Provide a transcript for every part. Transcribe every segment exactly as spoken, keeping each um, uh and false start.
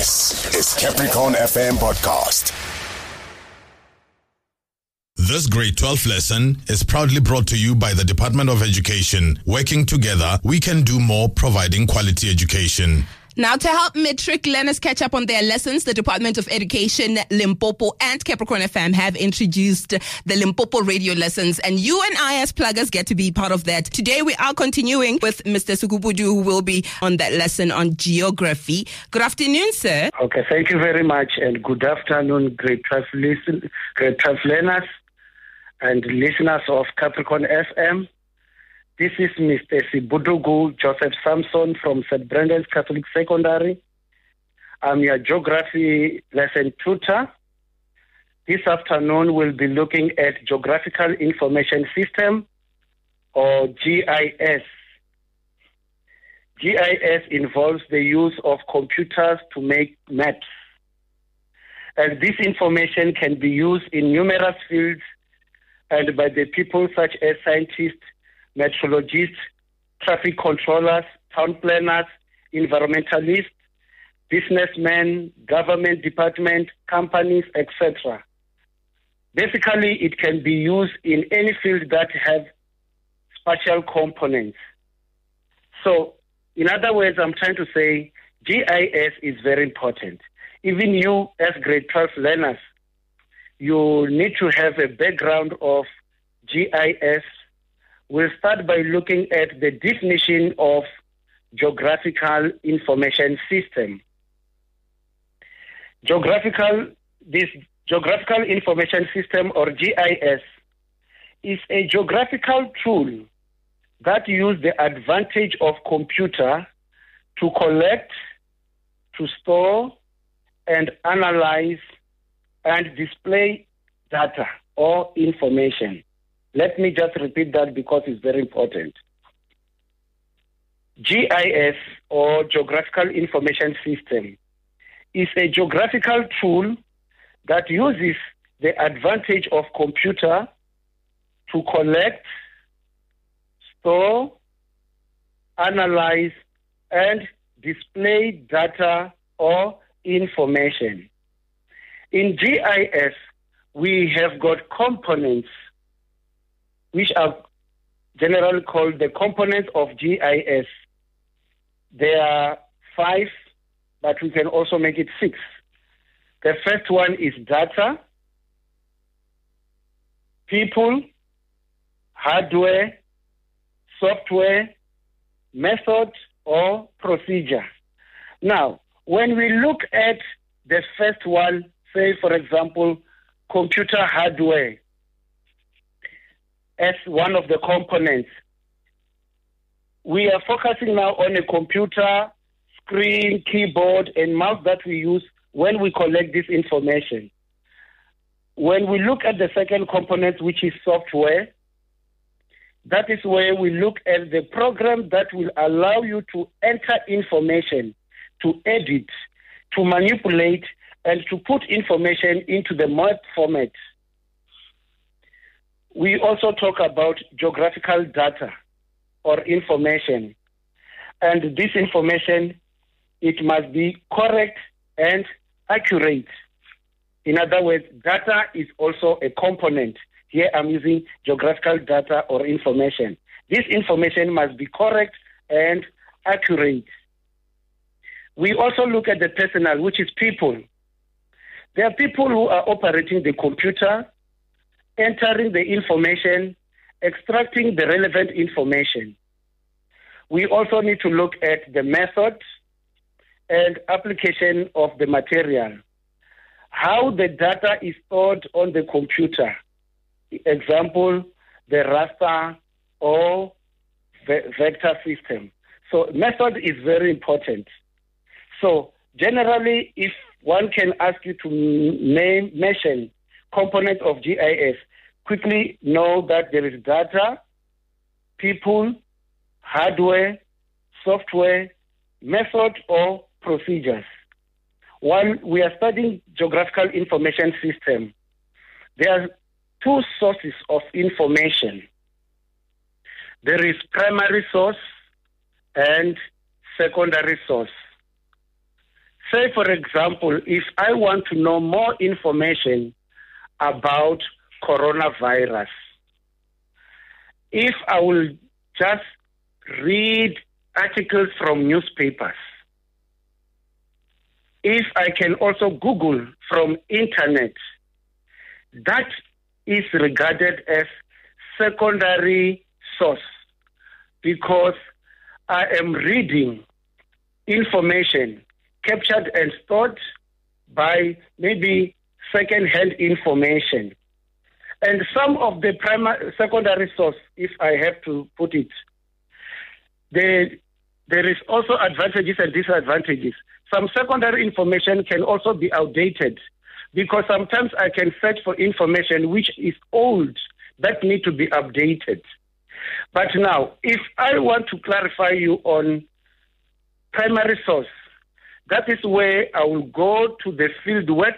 This is Capricorn F M Podcast. This grade twelve lesson is proudly brought to you by the Department of Education. Working together, we can do more, providing quality education. Now, to help matric learners catch up on their lessons, the Department of Education, Limpopo, and Capricorn F M have introduced the Limpopo radio lessons, and you and I as pluggers get to be part of that. Today, we are continuing with Mister Sukubudu, who will be on that lesson on geography. Good afternoon, sir. Okay, thank you very much, and good afternoon, grade twelve, listen, grade twelve learners and listeners of Capricorn F M. This is Mister Sibudugu Joseph Samson from Saint Brendan's Catholic Secondary. I'm your geography lesson tutor. This afternoon, we'll be looking at Geographical Information System, or G I S. G I S involves the use of computers to make maps. And this information can be used in numerous fields and by the people such as scientists, meteorologists, traffic controllers, town planners, environmentalists, businessmen, government departments, companies, et cetera. Basically, it can be used in any field that have spatial components. So, in other words, I'm trying to say G I S is very important. Even you, as grade twelve learners, you need to have a background of G I S. We'll start by looking at the definition of Geographical Information System. Geographical, this Geographical Information System, or G I S, is a geographical tool that uses the advantage of computer to collect, to store, and analyze and display data or information. Let me just repeat that because it's very important. G I S, or Geographical Information System, is a geographical tool that uses the advantage of computer to collect, store, analyze, and display data or information. In G I S, we have got components which are generally called the components of G I S. There are five, but we can also make it six. The first one is data, people, hardware, software, method, or procedure. Now, when we look at the first one, say, for example, computer hardware, as one of the components, we are focusing now on a computer, screen, keyboard, and mouse that we use when we collect this information. When we look at the second component, which is software, that is where we look at the program that will allow you to enter information, to edit, to manipulate, and to put information into the map format. We also talk about geographical data or information. And this information, it must be correct and accurate. In other words, data is also a component. Here I'm using geographical data or information. This information must be correct and accurate. We also look at the personnel, which is people. There are people who are operating the computer, entering the information, extracting the relevant information. We also need to look at the method and application of the material. How the data is stored on the computer. Example, the raster or ve- vector system. So method is very important. So generally, if one can ask you to name, mention components of G I S, quickly know that there is data, people, hardware, software, method, or procedures. While we are studying Geographical Information System, there are two sources of information. There is primary source and secondary source. Say, for example, if I want to know more information about coronavirus, if I will just read articles from newspapers, if I can also Google from internet, that is regarded as secondary source, because I am reading information captured and stored by maybe second-hand information. And some of the primary, secondary source, if I have to put it, there, there is also advantages and disadvantages. Some secondary information can also be outdated, because sometimes I can search for information which is old that need to be updated. But now, if I want to clarify you on primary source, that is where I will go to the field work,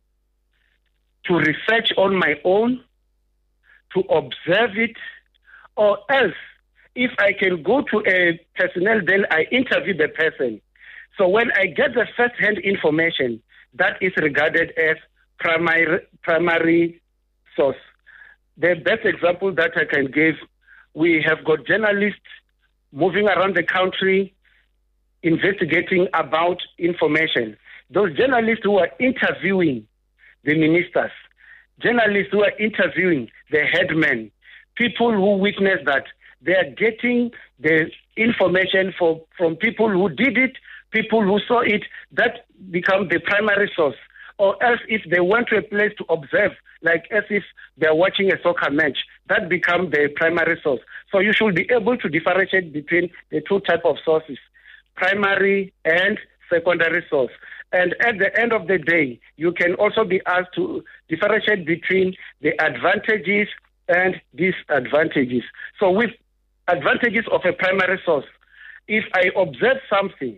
to research on my own, to observe it, or else, if I can go to a personnel, then I interview the person. So when I get the first-hand information, that is regarded as primary primary source. The best example that I can give, we have got journalists moving around the country investigating about information. Those journalists who are interviewing the ministers, journalists who are interviewing the headmen, people who witness that, they are getting the information for, from people who did it, people who saw it, that become the primary source. Or else if they went to a place to observe, like as if they're watching a soccer match, that becomes the primary source. So you should be able to differentiate between the two types of sources, primary and secondary source. And at the end of the day, you can also be asked to differentiate between the advantages and disadvantages. So with advantages of a primary source, if I observe something,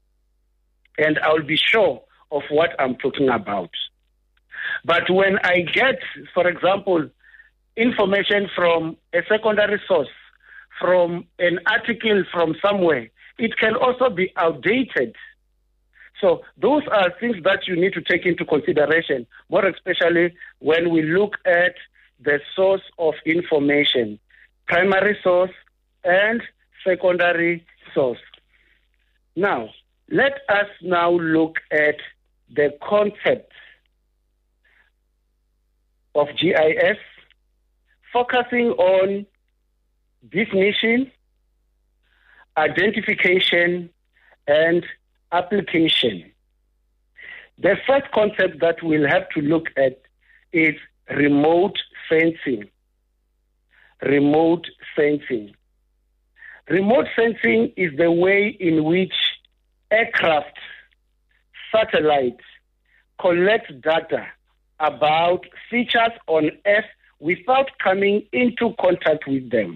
and I'll be sure of what I'm talking about. But when I get, for example, information from a secondary source, from an article from somewhere, it can also be outdated. So those are things that you need to take into consideration, more especially when we look at the source of information, primary source and secondary source. Now, let us now look at the concept of G I S, focusing on definition, identification, and application. The first concept that we'll have to look at is remote sensing. Remote sensing. Remote sensing is the way in which aircraft, satellites collect data about features on Earth without coming into contact with them.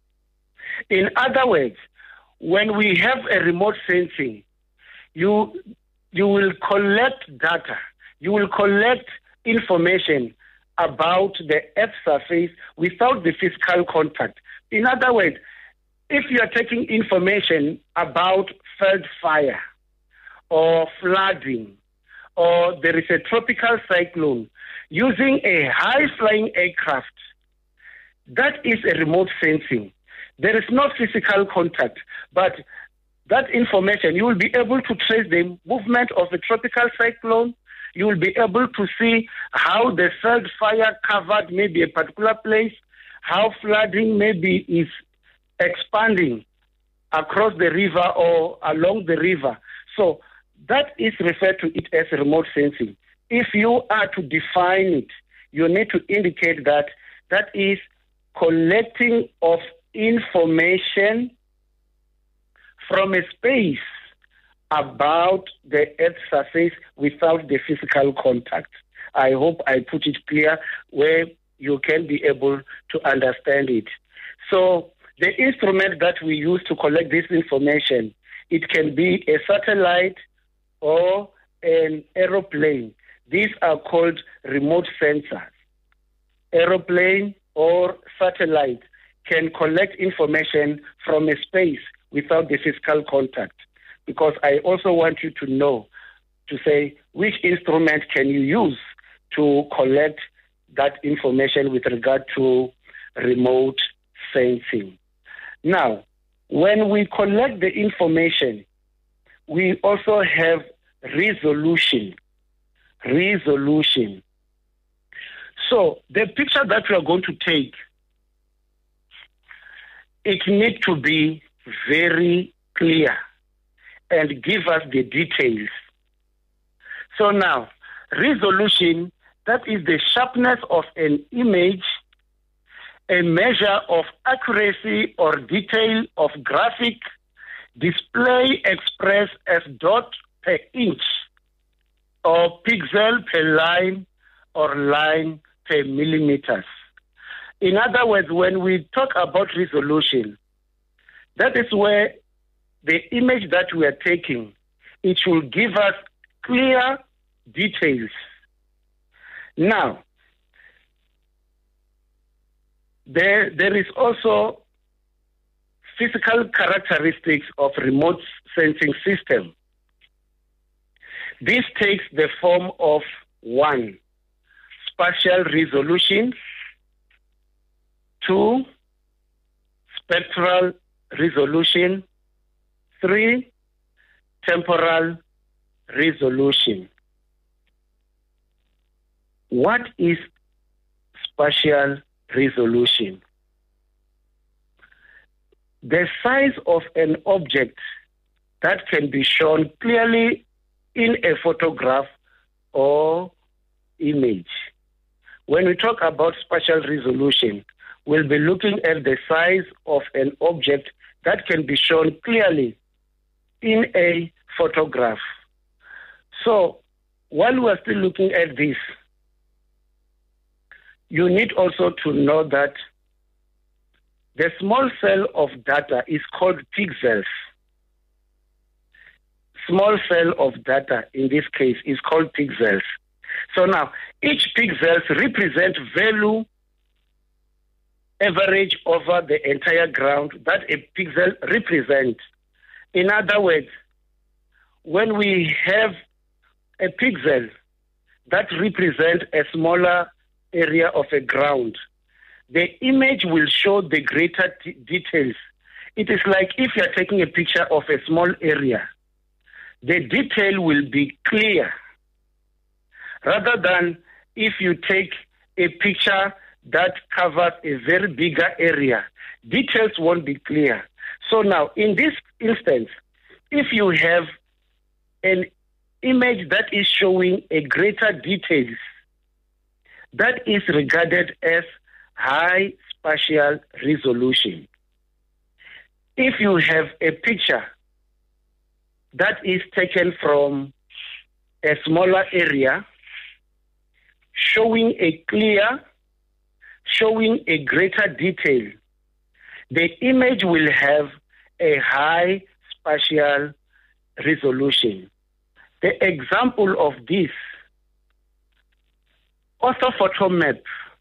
In other words, when we have a remote sensing, you, you will collect data, you will collect information about the Earth's surface without the physical contact. In other words, if you are taking information about field fire or flooding, or there is a tropical cyclone, using a high-flying aircraft, that is a remote sensing. There is no physical contact, but that information, you will be able to trace the movement of a tropical cyclone. You will be able to see how the field fire covered maybe a particular place, how flooding maybe is expanding across the river or along the river. So that is referred to it as remote sensing. If you are to define it, you need to indicate that that is collecting of information from a space about the Earth's surface without the physical contact. I hope I put it clear where you can be able to understand it. So the instrument that we use to collect this information, it can be a satellite or an aeroplane. These are called remote sensors. Aeroplane or satellite can collect information from a space without the physical contact. Because I also want you to know, to say which instrument can you use to collect that information with regard to remote sensing. Now, when we collect the information, we also have resolution. Resolution. So the picture that we are going to take, it needs to be very clear and give us the details. So now, resolution, that is the sharpness of an image, a measure of accuracy or detail of graphic display expressed as dot per inch or pixel per line or line per millimeters. In other words, when we talk about resolution, that is where the image that we are taking, it will give us clear details. Now, there, there is also physical characteristics of remote sensing system. This takes the form of one, spatial resolution, two, spectral resolution, three, temporal resolution. What is spatial resolution? The size of an object that can be shown clearly in a photograph or image. When we talk about spatial resolution, we'll be looking at the size of an object that can be shown clearly in a photograph. So, while we're still looking at this, you need also to know that the small cell of data is called pixels. Small cell of data, in this case, is called pixels. So now, each pixels represent value average over the entire ground that a pixel represents. In other words, when we have a pixel that represents a smaller area of a ground, the image will show the greater t- details. It is like if you are taking a picture of a small area, the detail will be clear, rather than if you take a picture that covers a very bigger area, details won't be clear. So now, in this instance, if you have an image that is showing a greater details, that is regarded as high spatial resolution. If you have a picture that is taken from a smaller area, showing a clear, showing a greater detail, the image will have a high spatial resolution. The example of this, orthophoto map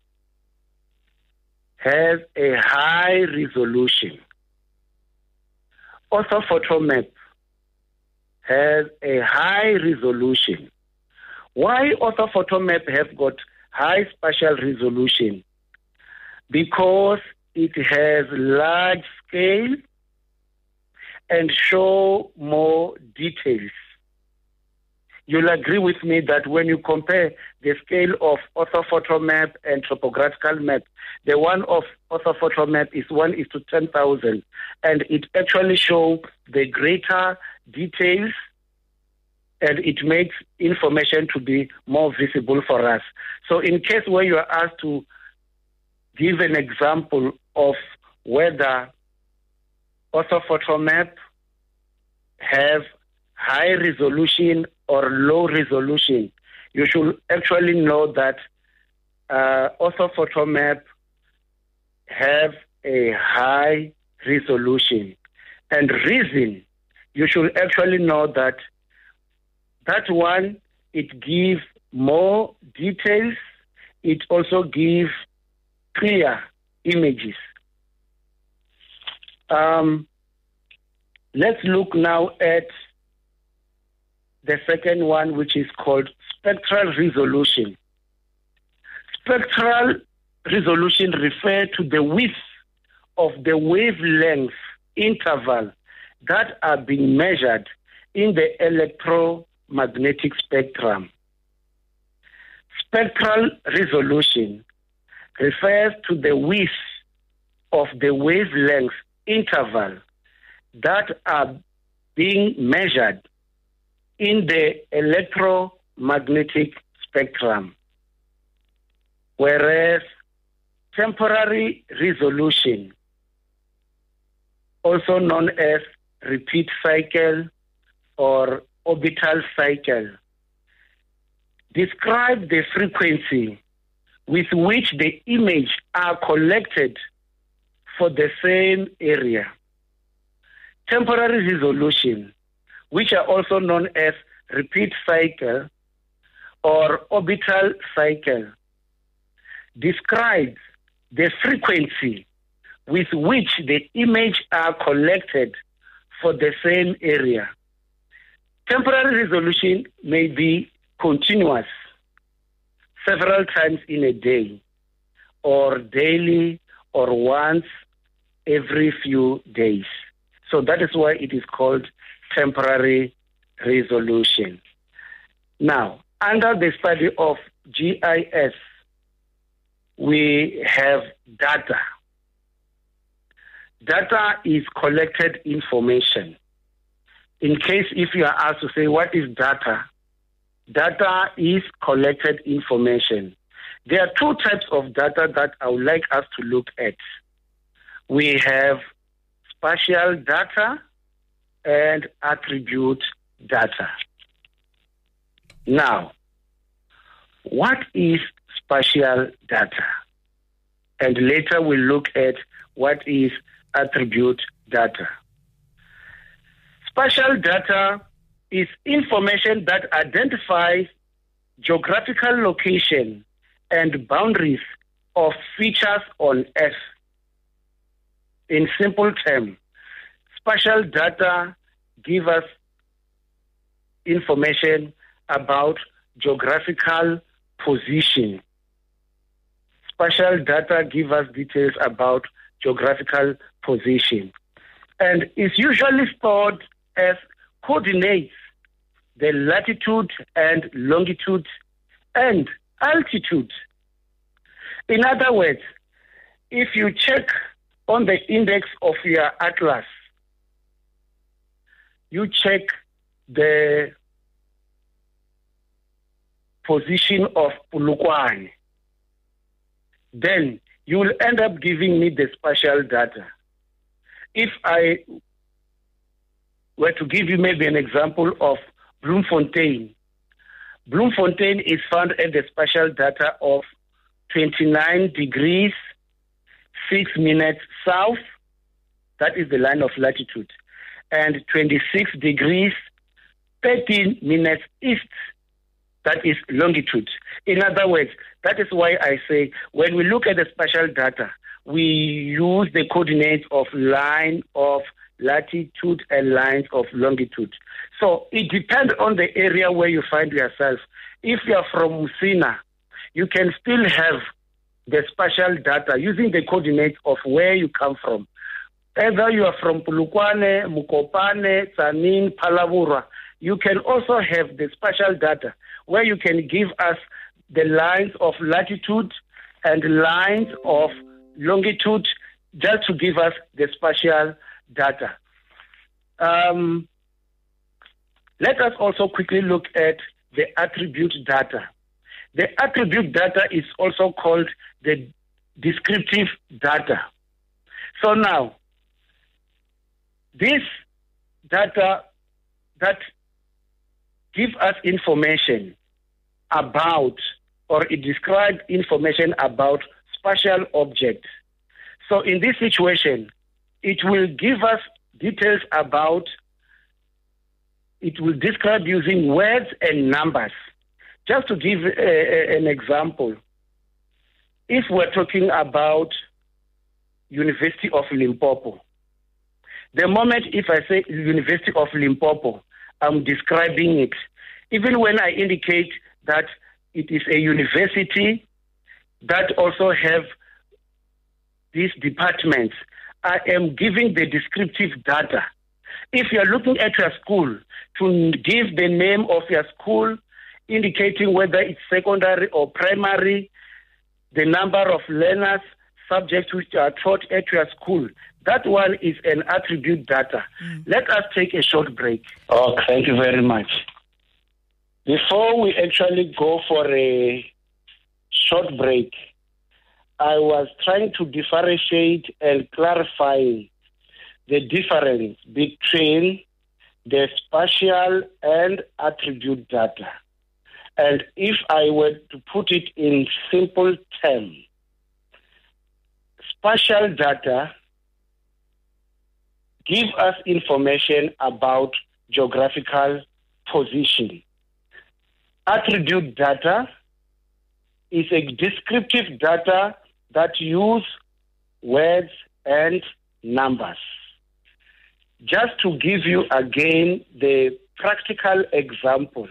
has a high resolution. Orthophoto map has a high resolution. Why orthophoto map have got high spatial resolution? Because it has large scale and show more details. You'll agree with me that when you compare the scale of orthophoto map and topographical map, the one of orthophoto map is one is to ten thousand, and it actually shows the greater details, and it makes information to be more visible for us. So in case where you are asked to give an example of whether orthophoto map have high resolution or low resolution, you should actually know that uh, orthophoto map have a high resolution. And reason, you should actually know that that one, it gives more details, it also gives clear images. Um, let's look now at the second one, which is called spectral resolution. Spectral resolution refers to the width of the wavelength interval that are being measured in the electromagnetic spectrum. Spectral resolution refers to the width of the wavelength interval that are being measured in the electromagnetic spectrum, whereas temporary resolution, also known as repeat cycle or orbital cycle, describe the frequency with which the image are collected for the same area. Temporary resolution, which are also known as repeat cycle or orbital cycle, describes the frequency with which the image are collected for the same area. Temporary resolution may be continuous several times in a day, or daily, or once every few days. So that is why it is called temporary resolution. Now, under the study of G I S, we have data. Data is collected information. In case if you are asked to say, what is data? Data is collected information. There are two types of data that I would like us to look at. We have spatial data and attribute data. Now, what is spatial data? And later we'll look at what is attribute data. Spatial data is information that identifies geographical location and boundaries of features on Earth. In simple terms, spatial data give us information about geographical position. Spatial data give us details about geographical position, and is usually stored as coordinates, the latitude and longitude and altitude. In other words, if you check on the index of your atlas, you check the position of Polokwane, then you will end up giving me the spatial data. If I were to give you maybe an example of Bloemfontein, Bloemfontein is found at the spatial data of twenty-nine degrees, six minutes south, that is the line of latitude, and twenty-six degrees, thirteen minutes east, that is longitude. In other words, that is why I say when we look at the spatial data, we use the coordinates of line of latitude and lines of longitude. So it depends on the area where you find yourself. If you are from Musina, you can still have the spatial data using the coordinates of where you come from. Either you are from Polokwane, Mukopane, Tzaneen, Phalaborwa, you can also have the spatial data where you can give us the lines of latitude and lines of longitude just to give us the spatial data. Um, let us also quickly look at the attribute data. The attribute data is also called the descriptive data. So now, this data that give us information about, or it describes information about spatial objects. So in this situation, it will give us details about, it will describe using words and numbers. Just to give a, a, an example, if we're talking about University of Limpopo, the moment if I say University of Limpopo, I'm describing it. even when I indicate that it is a university that also have these departments, I am giving the descriptive data. If you are looking at your school, to give the name of your school, indicating whether it's secondary or primary, the number of learners, subjects which are taught at your school. That one is an attribute data. Mm. Let us take a short break. Oh, thank you very much. Before we actually go for a short break, I was trying to differentiate and clarify the difference between the spatial and attribute data. And if I were to put it in simple terms, spatial data give us information about geographical position. Attribute data is a descriptive data that use words and numbers. Just to give you again the practical example,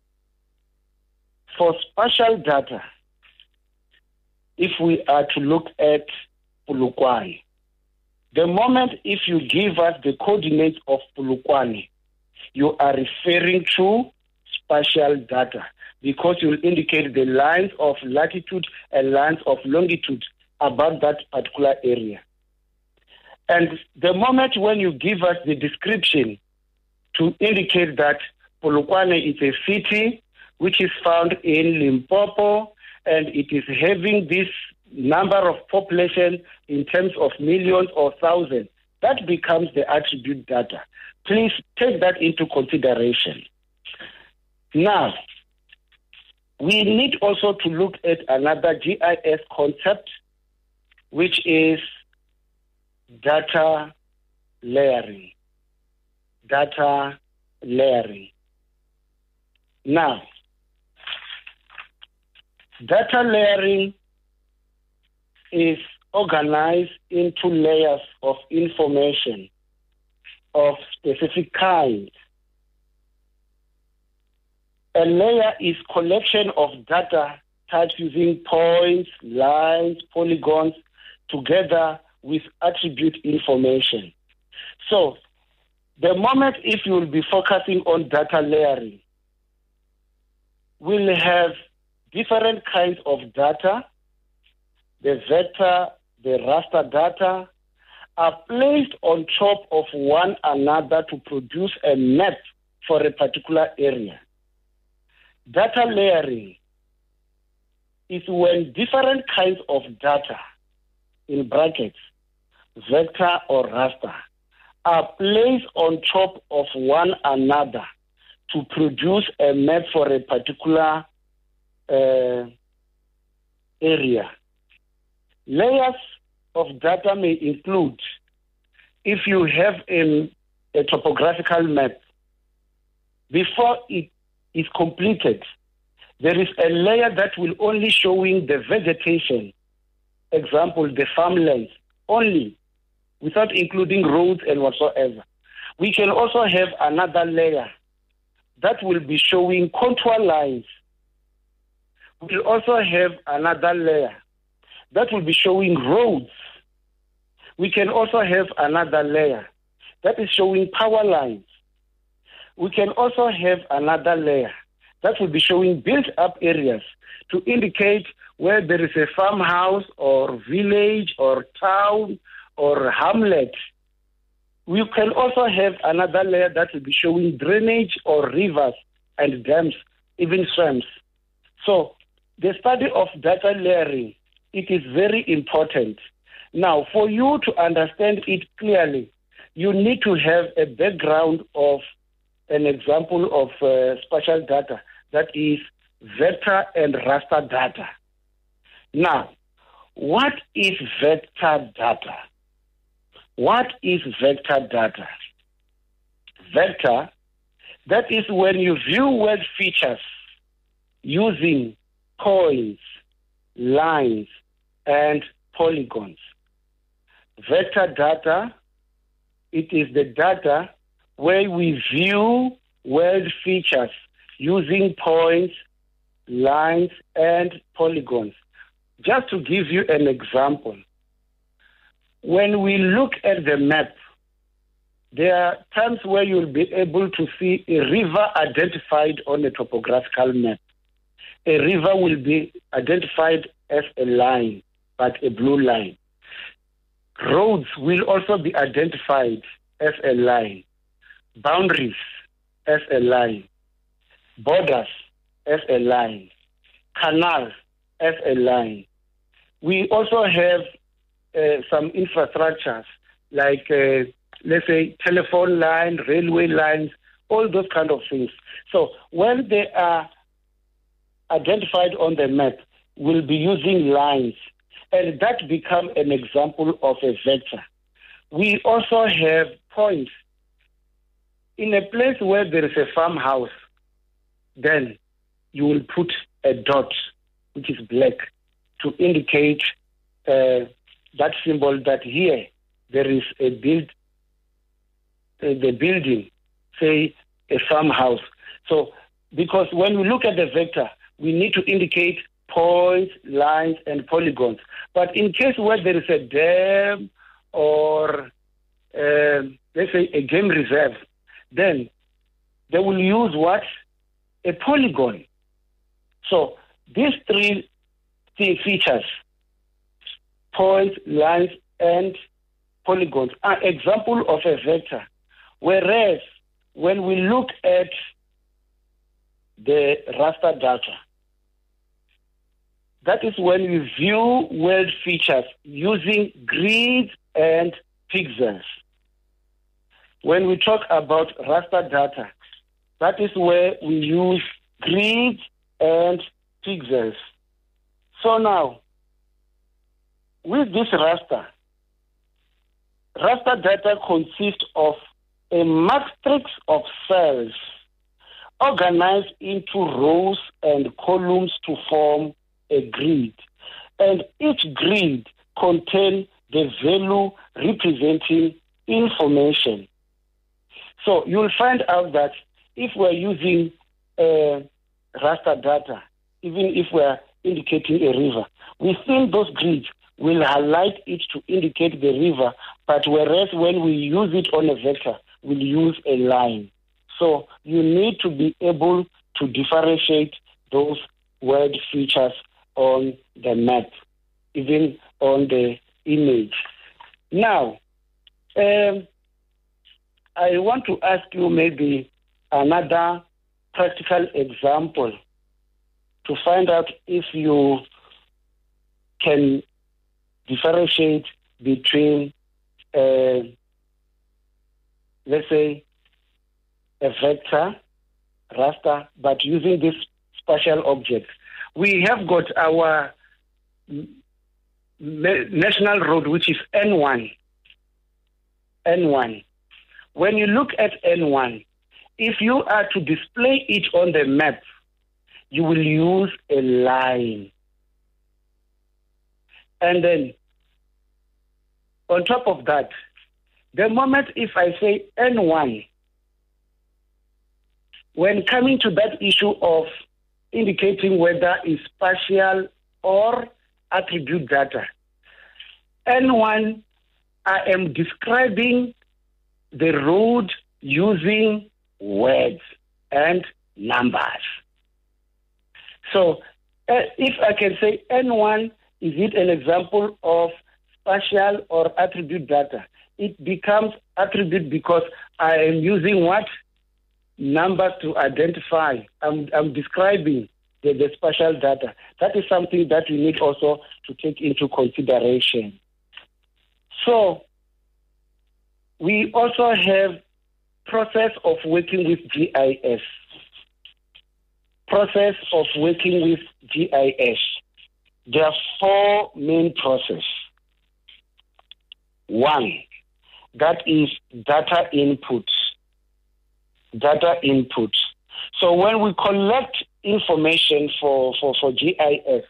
for spatial data, if we are to look at Polokwane, the moment if you give us the coordinates of Polokwane, you are referring to spatial data because you will indicate the lines of latitude and lines of longitude above that particular area. And the moment when you give us the description to indicate that Polokwane is a city which is found in Limpopo and it is having this number of population in terms of millions or thousands, that becomes the attribute data. Please take that into consideration. Now, we need also to look at another G I S concept, which is data layering. Data layering. Now, data layering is organized into layers of information of specific kind. A layer is collection of data types using points, lines, polygons, together with attribute information. So, the moment if you will be focusing on data layering, we'll have different kinds of data. The vector, the raster data are placed on top of one another to produce a map for a particular area. Data layering is when different kinds of data, in brackets, vector or raster, are placed on top of one another to produce a map for a particular uh, area. Layers of data may include, if you have a, a topographical map, before it is completed, there is a layer that will only showing the vegetation, example, the farmlands, only, without including roads and whatsoever. We can also have another layer that will be showing contour lines. We'll also have another layer that will be showing roads. We can also have another layer that is showing power lines. We can also have another layer that will be showing built-up areas to indicate where there is a farmhouse or village or town or hamlet. We can also have another layer that will be showing drainage or rivers and dams, even swamps. So the study of data layering, it is very important. Now, for you to understand it clearly, you need to have a background of an example of uh, spatial data, that is vector and raster data. Now, what is vector data? What is vector data? Vector, that is when you view word features using points, lines, and polygons. Vector data, it is the data where we view word features using points, lines, and polygons. Just to give you an example, when we look at the map, there are times where you'll be able to see a river identified on a topographical map. A river will be identified as a line, but a blue line. Roads will also be identified as a line. Boundaries as a line. Borders as a line. Canals as a line. We also have uh, some infrastructures like, uh, let's say, telephone line, railway lines, all those kind of things. So when they are identified on the map, we'll be using lines, and that becomes an example of a vector. We also have points. In a place where there is a farmhouse, then you will put a dot, which is black, to indicate uh, that symbol that here there is a build, uh, the building, say a farmhouse. So, because when we look at the vector, we need to indicate points, lines, and polygons. But in case where there is a dam or, uh, let's say, a game reserve, then they will use what? A polygon. So these three, three features, points, lines, and polygons, are example of a vector. Whereas when we look at the raster data, that is when we view world features using grids and pixels. When we talk about raster data, that is where we use grids and pixels. So now, with this raster, raster data consists of a matrix of cells organized into rows and columns to form a grid. And each grid contains the value representing information. So you'll find out that if we're using uh, raster data, even if we're indicating a river, within those grids will highlight it to indicate the river, but whereas when we use it on a vector, we'll use a line. So you need to be able to differentiate those word features on the map, even on the image. Now, um, I want to ask you maybe another practical example to find out if you can differentiate between, uh, let's say, a vector, raster, but using this spatial object. We have got our national road, which is N one. N one. When you look at N one, if you are to display it on the map, you will use a line. And then, on top of that, the moment if I say N one, when coming to that issue of indicating whether it's spatial or attribute data, N one, I am describing the road using words and numbers. So uh, if I can say N one, is it an example of spatial or attribute data? It becomes attribute because I am using what? Numbers to identify. I'm, I'm describing the, the spatial data. That is something that we need also to take into consideration. So we also have process of working with G I S. Process of working with G I S. There are four main processes. One, that is data input. Data input. So when we collect information for, for, for G I S,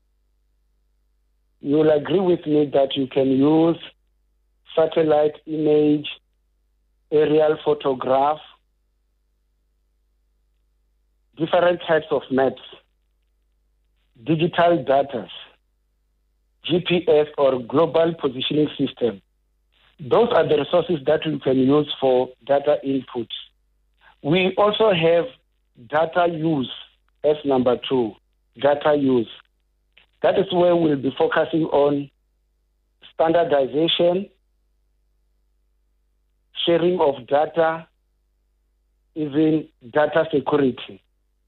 you will agree with me that you can use satellite image, aerial photograph, different types of maps, digital data, G P S or global positioning system. Those are the resources that we can use for data input. We also have data use as number two, data use. That is where we'll be focusing on standardization, sharing of data, even data security.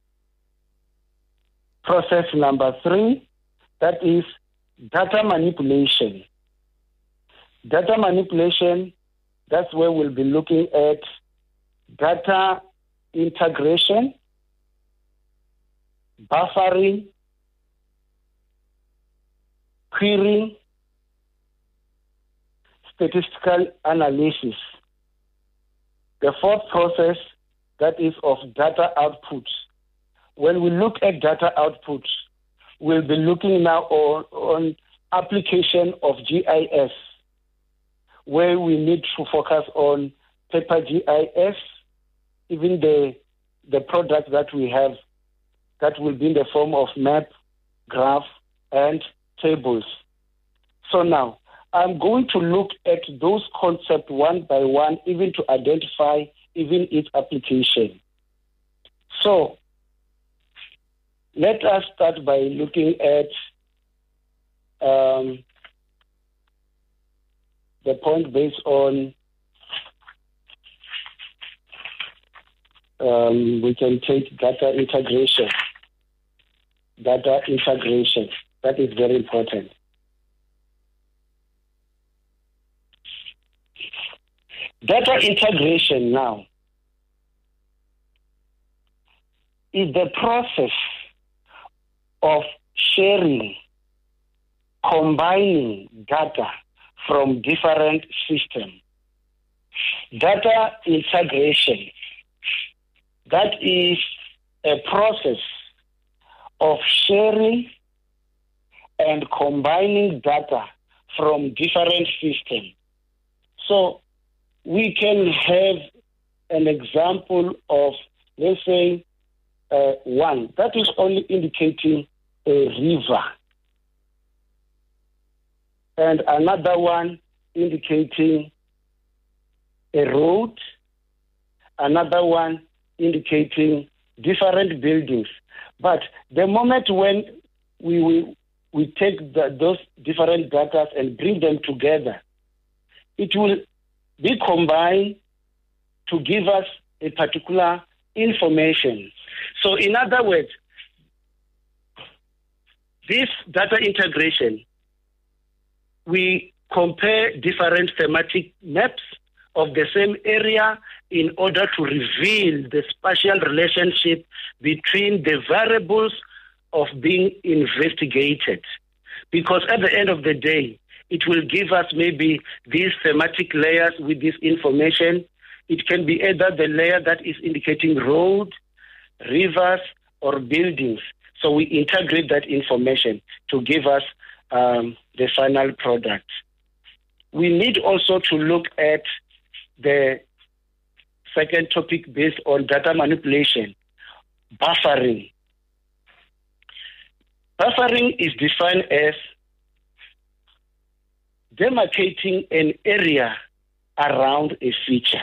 Process number three, that is data manipulation. Data manipulation, that's where we'll be looking at data integration, buffering, querying, statistical analysis. The fourth process, that is of data output. When we look at data output, we'll be looking now on, on application of G I S, where we need to focus on paper G I S, even the, the product that we have that will be in the form of map, graph, and tables. So now, I'm going to look at those concepts one by one, even to identify even its application. So, let us start by looking at um, the point based on, um, we can take data integration. Data integration, that is very important. Data integration now is the process of sharing, combining data from different systems. Data integration, that is a process of sharing and combining data from different systems. So we can have an example of, let's say, uh, one that is only indicating a river, and another one indicating a road, another one indicating different buildings. But the moment when we we, we take the, those different data and bring them together, it will be combined to give us a particular information. So in other words, this data integration, we compare different thematic maps of the same area in order to reveal the spatial relationship between the variables of being investigated. Because at the end of the day, it will give us maybe these thematic layers with this information. It can be either the layer that is indicating road, rivers, or buildings. So we integrate that information to give us um, the final product. We need also to look at the second topic based on data manipulation, buffering. Buffering is defined as demarcating an area around a feature.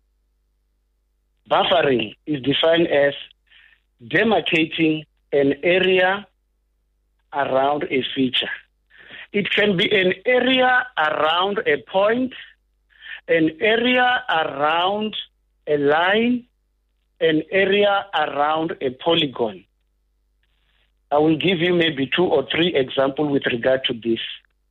Buffering is defined as demarcating an area around a feature. It can be an area around a point, an area around a line, an area around a polygon. I will give you maybe two or three examples with regard to this.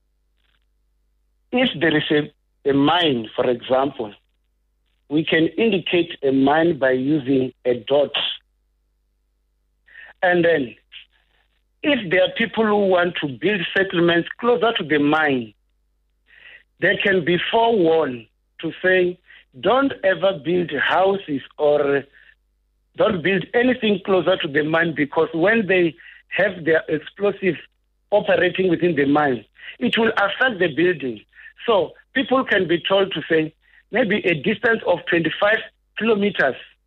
If there is a, a mine, for example, we can indicate a mine by using a dot. And then, if there are people who want to build settlements closer to the mine, they can be forewarned to say, don't ever build houses or don't build anything closer to the mine, because when they have their explosive operating within the mine, it will affect the building. So people can be told to say, maybe a distance of twenty-five kilometers,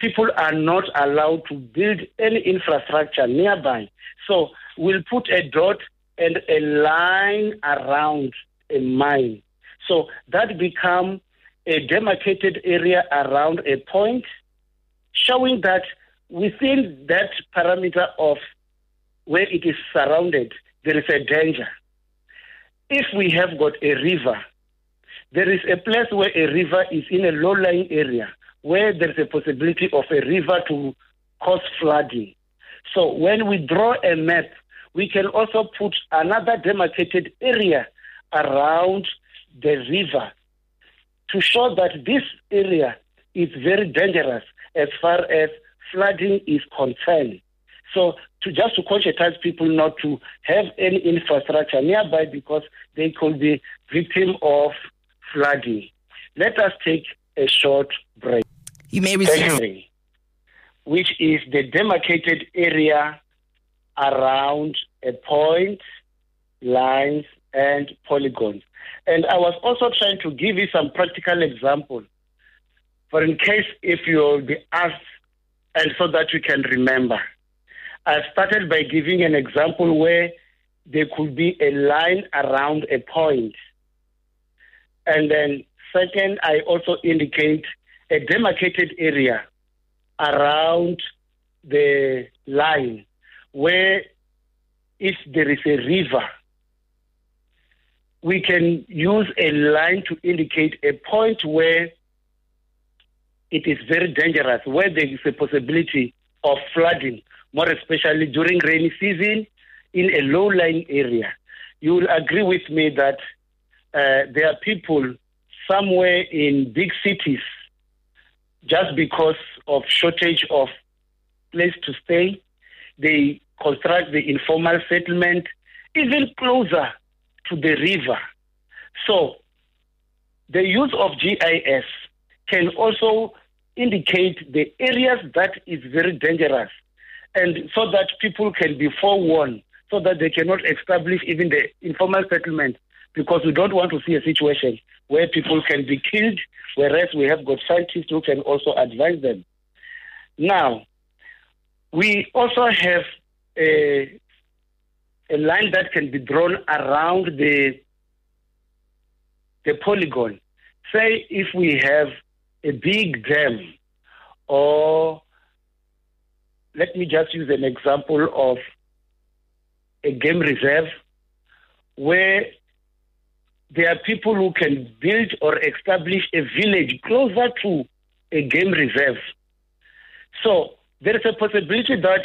people are not allowed to build any infrastructure nearby. So we'll put a dot and a line around a mine. So that becomes a demarcated area around a point, showing that within that parameter of where it is surrounded, there is a danger. If we have got a river, there is a place where a river is in a low-lying area, where there is a possibility of a river to cause flooding. So when we draw a map, we can also put another demarcated area around the river to show that this area is very dangerous as far as flooding is concerned. So to just to conscientize people not to have any infrastructure nearby because they could be victim of flooding. Let us take a short break. You may resume. Secondly, which is the demarcated area around a point, lines, and polygons. And I was also trying to give you some practical examples, for in case if you'll be asked, and so that you can remember. I started by giving an example where there could be a line around a point. And then second, I also indicate a demarcated area around the line where if there is a river, we can use a line to indicate a point where it is very dangerous, where there is a possibility of flooding, more especially during rainy season in a low-lying area. You will agree with me that uh, there are people somewhere in big cities, just because of shortage of place to stay, they construct the informal settlement even closer to the river. So the use of G I S can also indicate the areas that is very dangerous, and so that people can be forewarned, so that they cannot establish even the informal settlement, because we don't want to see a situation where people can be killed, whereas we have got scientists who can also advise them. Now, we also have a, a line that can be drawn around the, the polygon. Say if we have a big dam, or let me just use an example of a game reserve where there are people who can build or establish a village closer to a game reserve. So there is a possibility that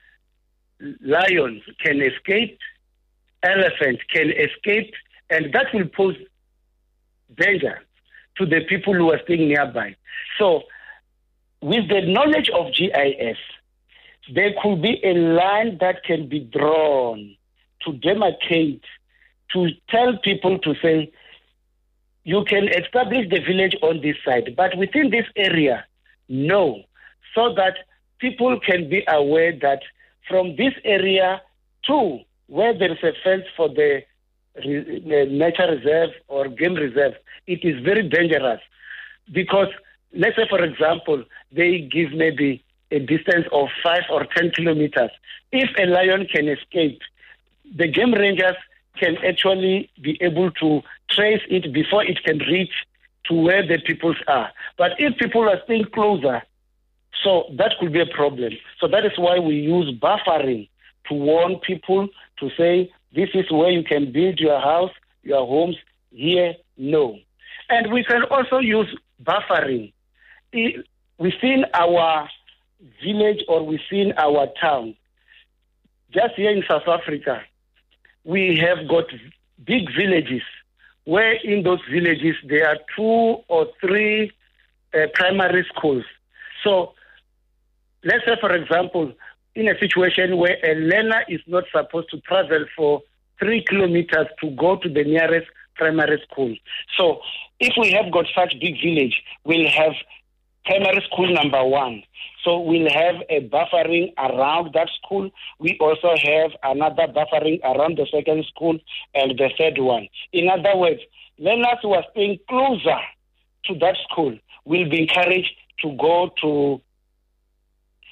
lions can escape, elephants can escape, and that will pose danger to the people who are staying nearby. So with the knowledge of G I S, there could be a line that can be drawn to demarcate, to tell people to say, you can establish the village on this side, but within this area, no, so that people can be aware that from this area to where there is a fence for the nature reserve or game reserve, it is very dangerous. Because, let's say, for example, they give maybe a distance of five or ten kilometers. If a lion can escape, the game rangers can actually be able to trace it before it can reach to where the peoples are. But if people are staying closer, so that could be a problem. So that is why we use buffering to warn people, to say, this is where you can build your house, your homes, here, no. And we can also use buffering within our village or within our town. Just here in South Africa, we have got big villages where in those villages there are two or three uh, primary schools. So let's say, for example, in a situation where a learner is not supposed to travel for three kilometers to go to the nearest primary school. So if we have got such big village, we'll have primary school number one. So we'll have a buffering around that school. We also have another buffering around the second school and the third one. In other words, learners who are staying closer to that school will be encouraged to go to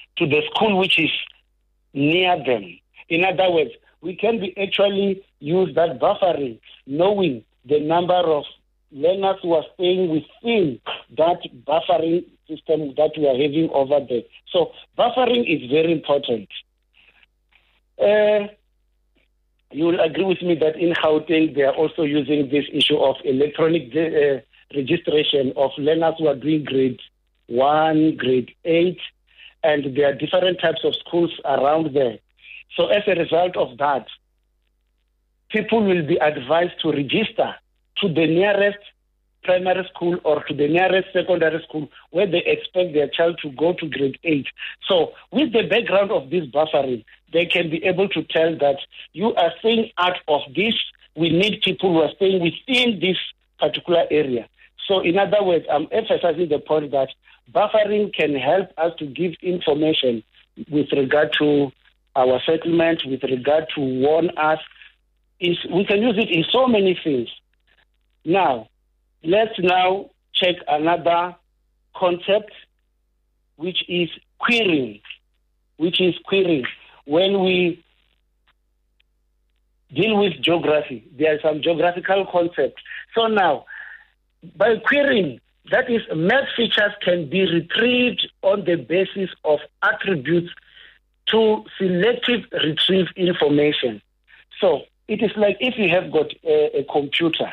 to the school which is near them. In other words, we can be actually use that buffering, knowing the number of learners who are staying within that buffering system that we are having over there. So buffering is very important. Uh, you will agree with me that in Gauteng, they are also using this issue of electronic uh, registration of learners who are doing grade one, grade eight, and there are different types of schools around there. So as a result of that, people will be advised to register to the nearest primary school or to the nearest secondary school where they expect their child to go to grade eight. So with the background of this buffering, they can be able to tell that you are staying out of this. We need people who are staying within this particular area. So in other words, I'm emphasizing the point that buffering can help us to give information with regard to our settlement, with regard to warn us. Is we can use it in so many things. Now, let's now check another concept, which is querying, which is querying. When we deal with geography, there are some geographical concepts. So now, by querying, that is, map features can be retrieved on the basis of attributes to selective retrieve information. So it is like if you have got a, a computer,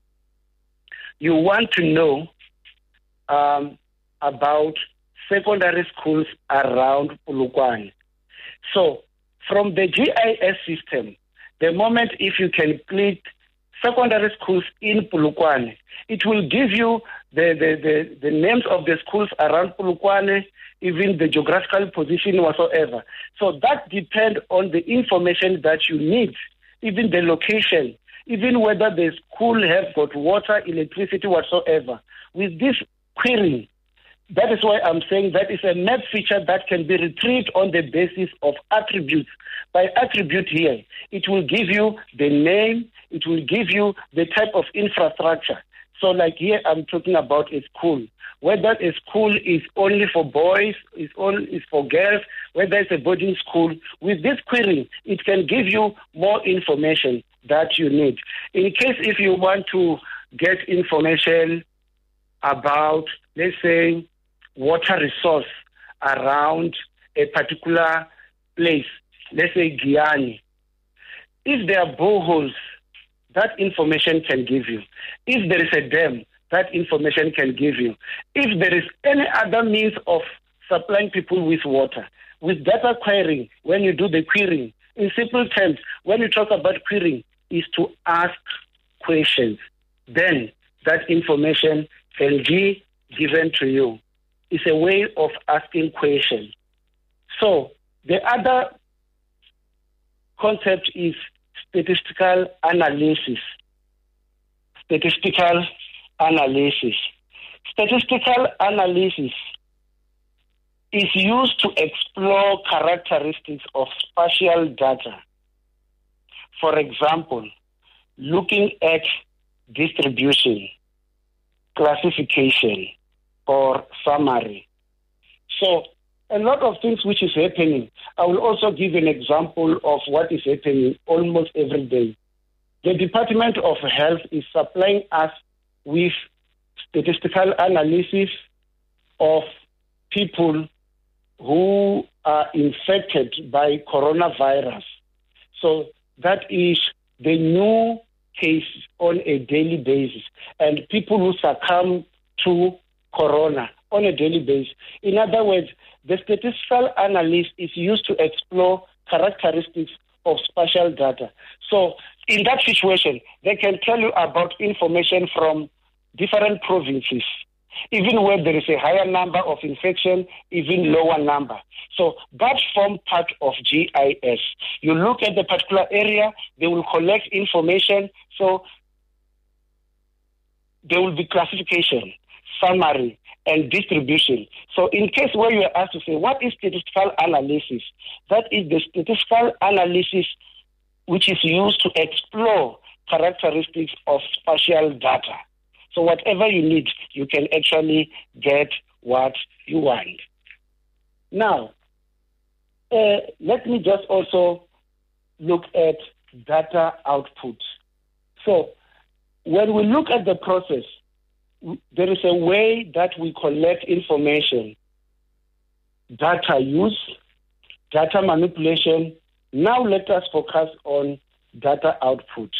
you want to know um, about secondary schools around Polokwane. So from the G I S system, the moment if you can click secondary schools in Polokwane, it will give you the, the, the, the names of the schools around Polokwane, even the geographical position whatsoever. So that depends on the information that you need, even the location, even whether the school has got water, electricity, whatsoever. With this query, that is why I'm saying that is a map feature that can be retrieved on the basis of attributes. By attribute here, it will give you the name, it will give you the type of infrastructure. So like here, I'm talking about a school. Whether a school is only for boys, is only is for girls, whether it's a boarding school, with this query, it can give you more information that you need. In case if you want to get information about, let's say, water resource around a particular place, let's say Giyani, if there are boreholes, that information can give you. If there is a dam, that information can give you. If there is any other means of supplying people with water, with data querying, when you do the querying, in simple terms, when you talk about querying, is to ask questions. Then that information can be given to you. It's a way of asking questions. So the other concept is statistical analysis. Statistical analysis. Statistical analysis is used to explore characteristics of spatial data. For example, looking at distribution, classification, or summary. So a lot of things which is happening. I will also give an example of what is happening almost every day. The Department of Health is supplying us with statistical analysis of people who are infected by coronavirus. So that is the new case on a daily basis, and people who succumb to corona on a daily basis. In other words, the statistical analysis is used to explore characteristics of spatial data. So in that situation, they can tell you about information from different provinces, even where there is a higher number of infection, even lower number. So that forms part of G I S. You look at the particular area, they will collect information, so there will be classification, summary, and distribution. So in case where you are asked to say, what is statistical analysis? That is the statistical analysis which is used to explore characteristics of spatial data. So whatever you need, you can actually get what you want. Now, uh, let me just also look at data output. So when we look at the process, there is a way that we collect information, data use, data manipulation. Now let us focus on data output.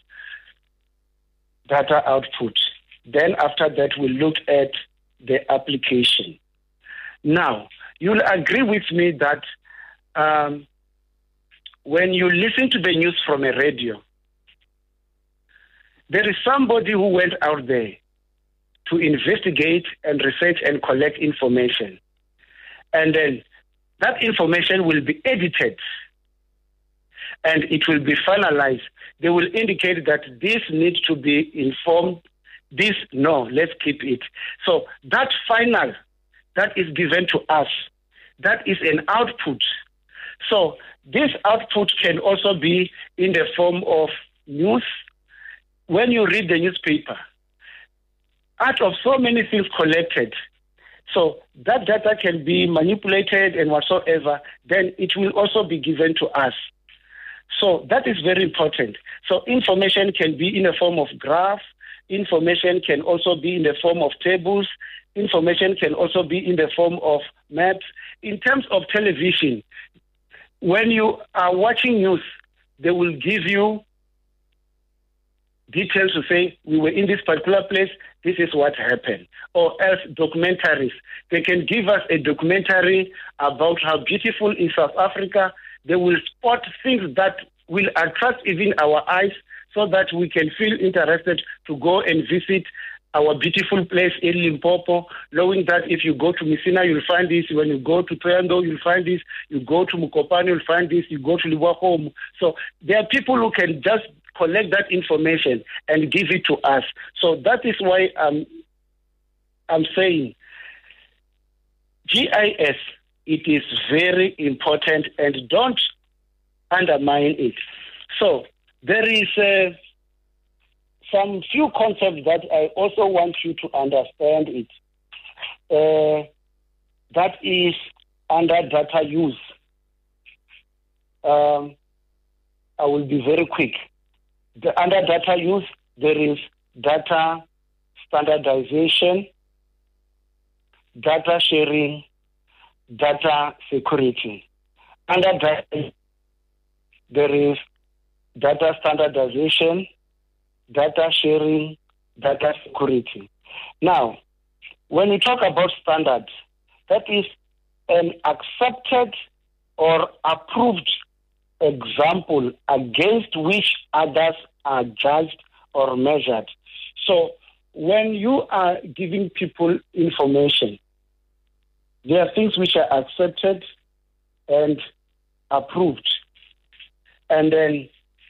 Data output. Then after that, we look at the application. Now, you'll agree with me that um, when you listen to the news from a radio, there is somebody who went out there to investigate and research and collect information. And then that information will be edited and it will be finalized. They will indicate that this needs to be informed, this, no, let's keep it. So that final, that is given to us, that is an output. So this output can also be in the form of news. When you read the newspaper, out of so many things collected, so that data can be manipulated and whatsoever, then it will also be given to us. So that is very important. So information can be in the form of graph, information can also be in the form of tables, information can also be in the form of maps. In terms of television, when you are watching news, they will give you details to say, we were in this particular place, this is what happened. Or else documentaries. They can give us a documentary about how beautiful is South Africa. They will spot things that will attract even our eyes so that we can feel interested to go and visit our beautiful place in Limpopo, knowing that if you go to Messina, you'll find this. When you go to Toyando, you'll find this. You go to Mukopane, you'll find this. You go to Liwakom. So there are people who can just collect that information and give it to us. So that is why I'm, I'm saying G I S, it is very important and don't undermine it. So there is uh, some few concepts that I also want you to understand it. Uh, that is under data use. Um, I will be very quick. The, under data use, there is data standardization, data sharing, data security. Under data, there is data standardization, data sharing, data security. Now, when we talk about standards, that is an accepted or approved example against which others are judged or measured. So when you are giving people information, there are things which are accepted and approved. And then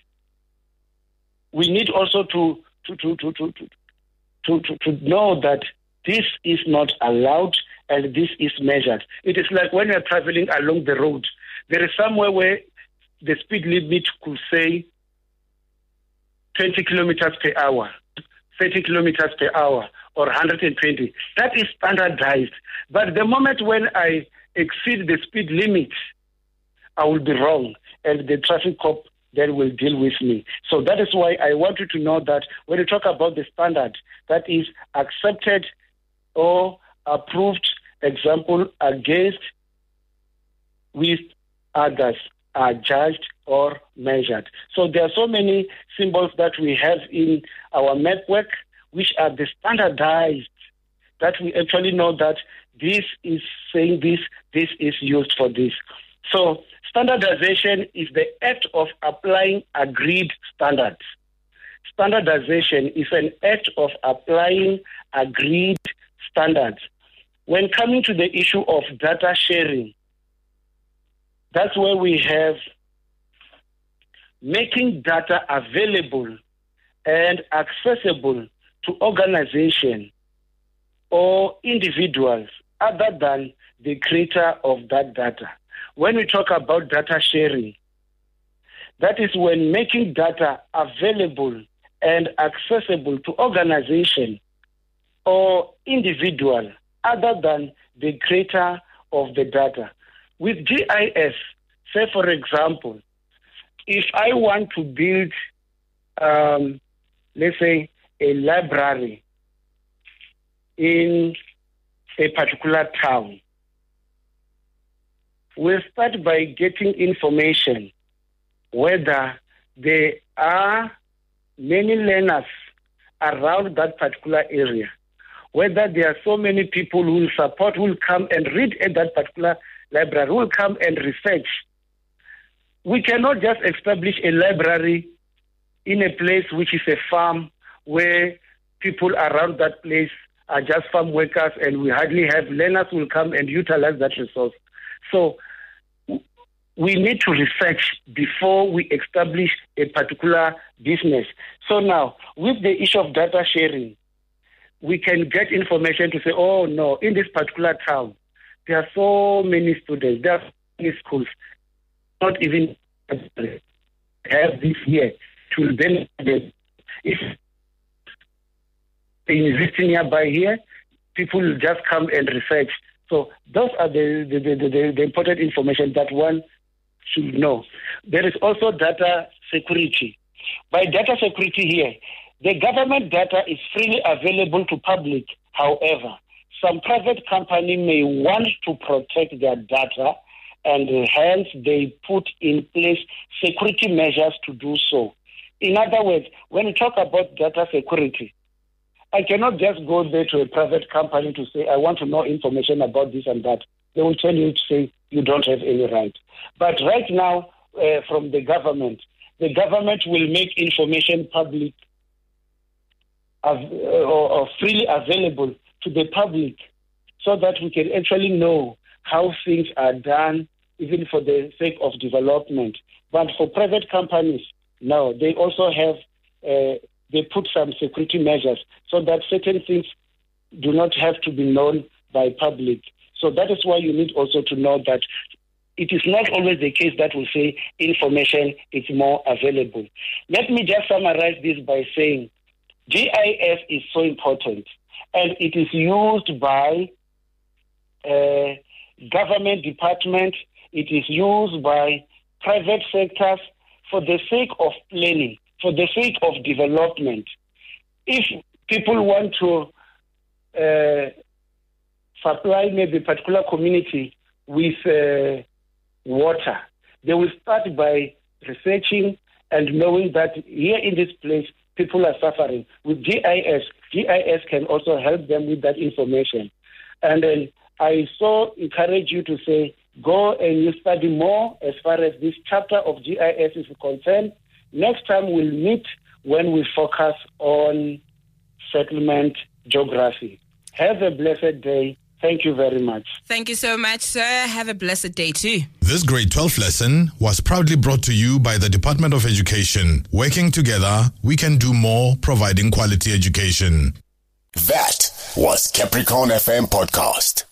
we need also to to to to to to, to, to know that this is not allowed and this is measured. It is like when you're traveling along the road, there is somewhere where the speed limit could say twenty kilometers per hour, thirty kilometers per hour, or one hundred twenty. That is standardized. But the moment when I exceed the speed limit, I will be wrong, and the traffic cop then will deal with me. So that is why I want you to know that when you talk about the standard, that is accepted or approved example against with others are judged or measured. So there are so many symbols that we have in our network which are the standardized, that we actually know that this is saying this, this is used for this. So standardization is the act of applying agreed standards. Standardization is an act of applying agreed standards. When coming to the issue of data sharing, that's where we have making data available and accessible to organizations or individuals other than the creator of that data. When we talk about data sharing, that is when making data available and accessible to organizations or individuals other than the creator of the data. With G I S, say, for example, if I want to build, um, let's say, a library in a particular town, we'll start by getting information whether there are many learners around that particular area, whether there are so many people who will support, who will come and read at that particular library, who will come and research. We cannot just establish a library in a place which is a farm where people around that place are just farm workers and we hardly have learners who will come and utilize that resource. So we need to research before we establish a particular business. So now, with the issue of data sharing, we can get information to say, oh no, in this particular town, there are so many students, there are so many schools, not even have this here to benefit. If the university nearby here, people will just come and research. So those are the, the, the, the, the important information that one should know. There is also data security. By data security here, the government data is freely available to public. However, some private company may want to protect their data, and hence they put in place security measures to do so. In other words, when we talk about data security, I cannot just go there to a private company to say, I want to know information about this and that. They will tell you to say, you don't have any right. But right now, uh, from the government, the government will make information public uh, or, or freely available to the public so that we can actually know how things are done, even for the sake of development. But for private companies, no, they also have, uh, they put some security measures so that certain things do not have to be known by public. So that is why you need also to know that it is not always the case that we say information is more available. Let me just summarize this by saying G I S is so important, and it is used by uh, government departments, it is used by private sectors for the sake of planning, for the sake of development. If people want to uh, supply maybe a particular community with uh, water, they will start by researching and knowing that here in this place, people are suffering. With G I S, G I S can also help them with that information. And then I so encourage you to say, go and you study more as far as this chapter of G I S is concerned. Next time we'll meet when we focus on settlement geography. Have a blessed day. Thank you very much. Thank you so much, sir. Have a blessed day too. This grade twelve lesson was proudly brought to you by the Department of Education. Working together, we can do more, providing quality education. That was Capricorn F M Podcast.